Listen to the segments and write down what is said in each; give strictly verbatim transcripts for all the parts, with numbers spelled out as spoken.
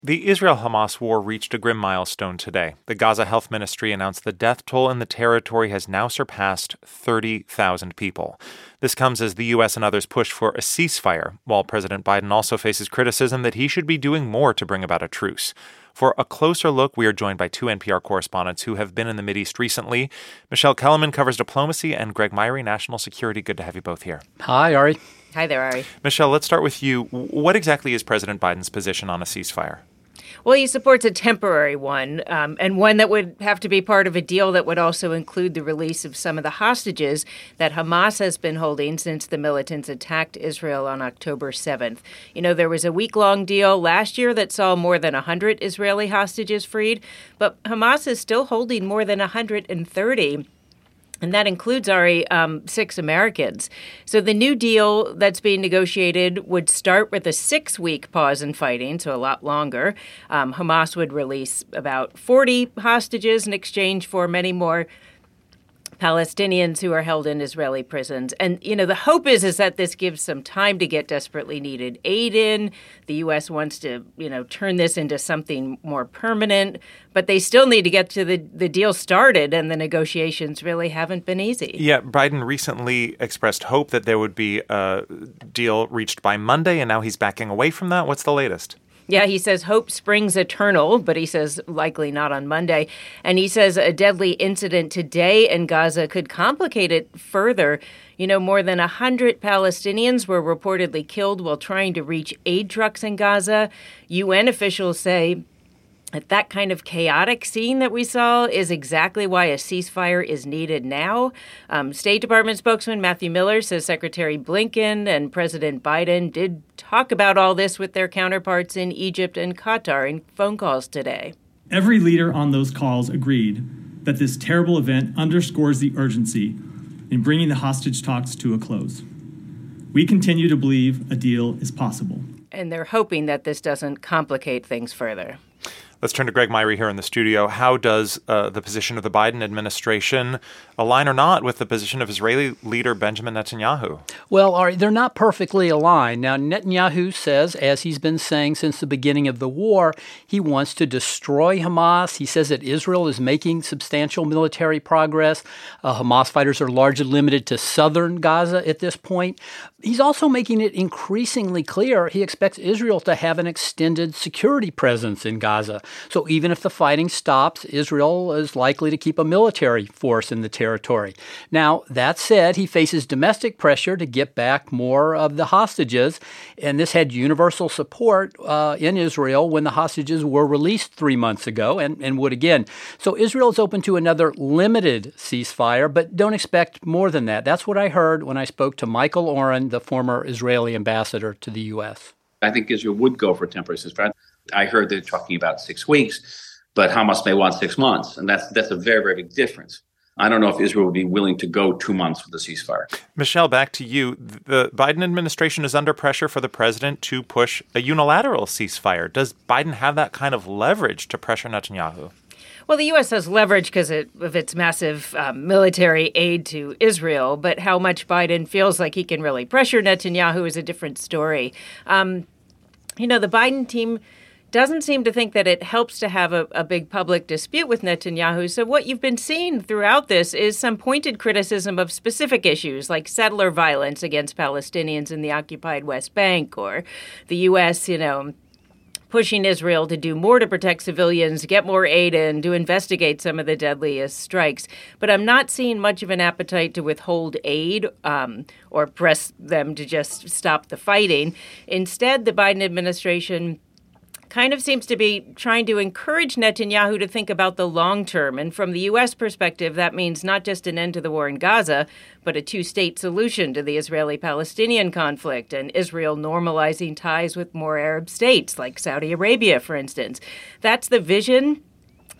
The Israel-Hamas war reached a grim milestone today. The Gaza Health Ministry announced the death toll in the territory has now surpassed thirty thousand people. This comes as the U S and others push for a ceasefire, while President Biden also faces criticism that he should be doing more to bring about a truce. For a closer look, we are joined by two N P R correspondents who have been in the Mideast recently. Michelle Kellerman covers diplomacy, and Greg Myrie, national security. Good to have you both here. Hi, Ari. Hi there, Ari. Michelle, let's start with you. What exactly is President Biden's position on a ceasefire? Well, he supports a temporary one, um, and one that would have to be part of a deal that would also include the release of some of the hostages that Hamas has been holding since the militants attacked Israel on October seventh. You know, there was a week-long deal last year that saw more than one hundred Israeli hostages freed, but Hamas is still holding more than one hundred thirty. And that includes, Ari, um, six Americans. So the new deal that's being negotiated would start with a six-week pause in fighting, so a lot longer. Um, Hamas would release about forty hostages in exchange for many more Palestinians who are held in Israeli prisons. And, you know, the hope is is that this gives some time to get desperately needed aid in. The U S wants to, you know, turn this into something more permanent. But they still need to get to the, the deal started, and the negotiations really haven't been easy. Yeah, Biden recently expressed hope that there would be a deal reached by Monday, and now he's backing away from that. What's the latest? Yeah, he says hope springs eternal, but he says likely not on Monday. And he says a deadly incident today in Gaza could complicate it further. You know, more than one hundred Palestinians were reportedly killed while trying to reach aid trucks in Gaza. U N officials say that that kind of chaotic scene that we saw is exactly why a ceasefire is needed now. Um, State Department spokesman Matthew Miller says Secretary Blinken and President Biden did talk about all this with their counterparts in Egypt and Qatar in phone calls today. Every leader on those calls agreed that this terrible event underscores the urgency in bringing the hostage talks to a close. We continue to believe a deal is possible. And they're hoping that this doesn't complicate things further. Let's turn to Greg Myrie here in the studio. How does uh, the position of the Biden administration align or not with the position of Israeli leader Benjamin Netanyahu? Well, Ari, they're not perfectly aligned. Now, Netanyahu says, as he's been saying since the beginning of the war, he wants to destroy Hamas. He says that Israel is making substantial military progress. Uh, Hamas fighters are largely limited to southern Gaza at this point. He's also making it increasingly clear he expects Israel to have an extended security presence in Gaza. So even if the fighting stops, Israel is likely to keep a military force in the territory. Now, that said, he faces domestic pressure to get back more of the hostages, and this had universal support uh, in Israel when the hostages were released three months ago, and, and would again. So Israel is open to another limited ceasefire, but don't expect more than that. That's what I heard when I spoke to Michael Oren, the former Israeli ambassador to the U S. I think Israel would go for a temporary ceasefire. I heard they're talking about six weeks, but Hamas may want six months. And that's that's a very, very big difference. I don't know if Israel would be willing to go two months with a ceasefire. Michelle, back to you. The Biden administration is under pressure for the president to push a unilateral ceasefire. Does Biden have that kind of leverage to pressure Netanyahu? Well, the U S has leverage because of its massive um, military aid to Israel, but how much Biden feels like he can really pressure Netanyahu is a different story. Um, you know, the Biden team doesn't seem to think that it helps to have a, a big public dispute with Netanyahu. So what you've been seeing throughout this is some pointed criticism of specific issues like settler violence against Palestinians in the occupied West Bank, or the U S, you know, pushing Israel to do more to protect civilians, get more aid in, to investigate some of the deadliest strikes. But I'm not seeing much of an appetite to withhold aid um, or press them to just stop the fighting. Instead, the Biden administration kind of seems to be trying to encourage Netanyahu to think about the long term. And from the U S perspective, that means not just an end to the war in Gaza, but a two-state solution to the Israeli-Palestinian conflict, and Israel normalizing ties with more Arab states, like Saudi Arabia, for instance. That's the vision.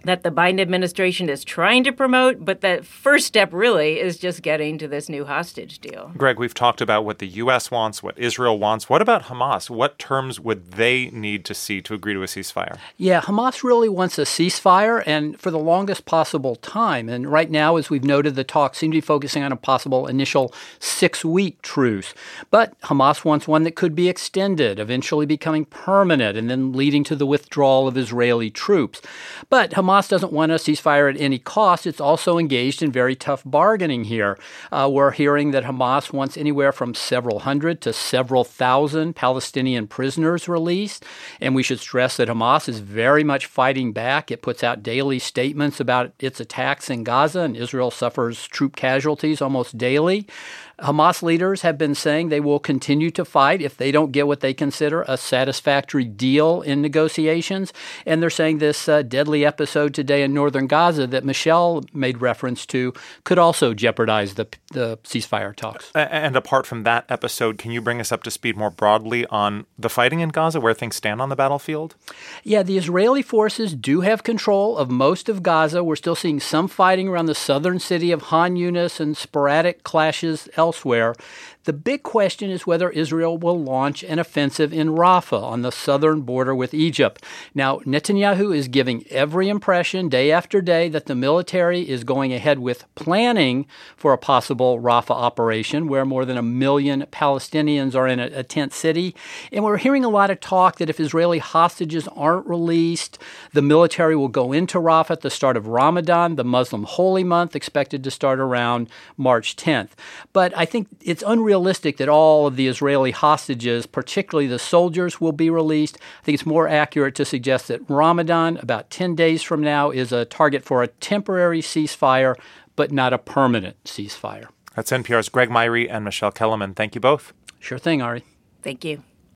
that the Biden administration is trying to promote, but the first step really is just getting to this new hostage deal. Greg, we've talked about what the U S wants, what Israel wants. What about Hamas? What terms would they need to see to agree to a ceasefire? Yeah, Hamas really wants a ceasefire, and for the longest possible time. And right now, as we've noted, the talks seem to be focusing on a possible initial six-week truce. But Hamas wants one that could be extended, eventually becoming permanent, and then leading to the withdrawal of Israeli troops. But Hamas Hamas doesn't want a ceasefire at any cost. It's also engaged in very tough bargaining here. Uh, we're hearing that Hamas wants anywhere from several hundred to several thousand Palestinian prisoners released. And we should stress that Hamas is very much fighting back. It puts out daily statements about its attacks in Gaza, and Israel suffers troop casualties almost daily. Hamas leaders have been saying they will continue to fight if they don't get what they consider a satisfactory deal in negotiations. And they're saying this uh, deadly episode today in northern Gaza that Michelle made reference to could also jeopardize the, the ceasefire talks. And apart from that episode, can you bring us up to speed more broadly on the fighting in Gaza, where things stand on the battlefield? Yeah, the Israeli forces do have control of most of Gaza. We're still seeing some fighting around the southern city of Han Yunis and sporadic clashes elsewhere. Elsewhere. The big question is whether Israel will launch an offensive in Rafah on the southern border with Egypt. Now, Netanyahu is giving every impression day after day that the military is going ahead with planning for a possible Rafah operation where more than a million Palestinians are in a, a tent city. And we're hearing a lot of talk that if Israeli hostages aren't released, the military will go into Rafah at the start of Ramadan, the Muslim holy month, expected to start around March tenth. But I think it's unrealistic that all of the Israeli hostages, particularly the soldiers, will be released. I think it's more accurate to suggest that Ramadan, about ten days from now, is a target for a temporary ceasefire, but not a permanent ceasefire. That's N P R's Greg Myre and Michelle Kellerman. Thank you both. Sure thing, Ari. Thank you.